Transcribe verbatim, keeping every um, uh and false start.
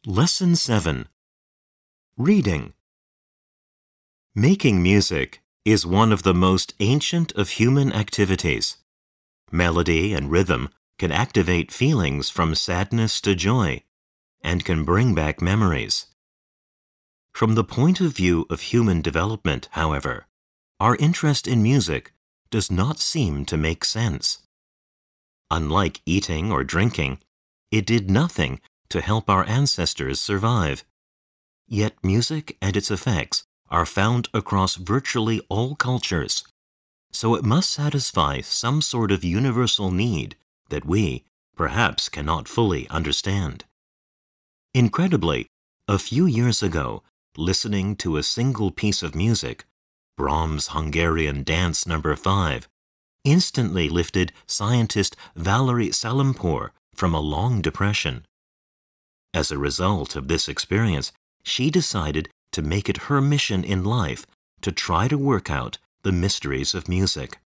Lesson seven. Reading. Making music is one of the most ancient of human activities. Melody and rhythm can activate feelings from sadness to joy and can bring back memories. From the point of view of human development, however, our interest in music does not seem to make sense. Unlike eating or drinking, it did nothing to help our ancestors survive. Yet music and its effects are found across virtually all cultures, so it must satisfy some sort of universal need that we, perhaps, cannot fully understand. Incredibly, a few years ago, listening to a single piece of music, Brahms' Hungarian Dance Number five, instantly lifted scientist Valery Salampour from a long depression. As a result of this experience, she decided to make it her mission in life to try to work out the mysteries of music.